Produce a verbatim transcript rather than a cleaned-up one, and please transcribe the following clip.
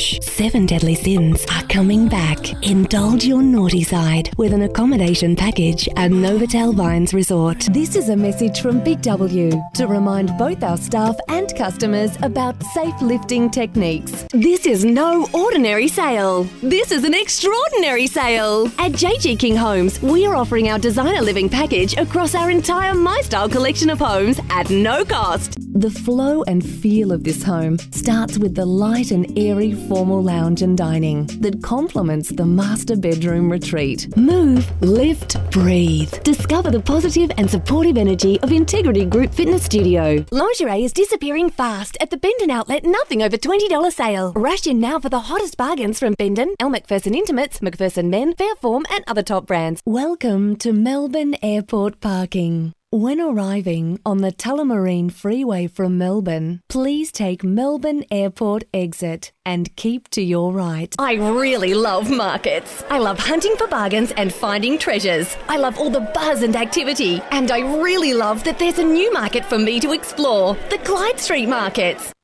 Shh. Seven Deadly Sins are coming back. Indulge your naughty side with an accommodation package at Novotel Vines Resort. This is a message from Big W to remind both our staff and customers about safe lifting techniques. This is no ordinary sale. This is an extraordinary sale. At J G King Homes, we are offering our designer living package across our entire My Style collection of homes at no cost. The flow and feel of this home starts with the light and airy formal lounge and dining that complements the master bedroom retreat. Move, lift, breathe. Discover the positive and supportive energy of Integrity Group Fitness Studio. Lingerie is disappearing fast at the Bendon Outlet Nothing Over twenty dollars sale. Rush in now for the hottest bargains from Bendon, Elle Macpherson Intimates, McPherson Men, Fairform and other top brands. Welcome to Melbourne Airport Parking. When arriving on the Tullamarine Freeway from Melbourne, please take Melbourne Airport exit and keep to your right. I really love markets. I love hunting for bargains and finding treasures. I love all the buzz and activity. And I really love that there's a new market for me to explore, the Clyde Street Markets.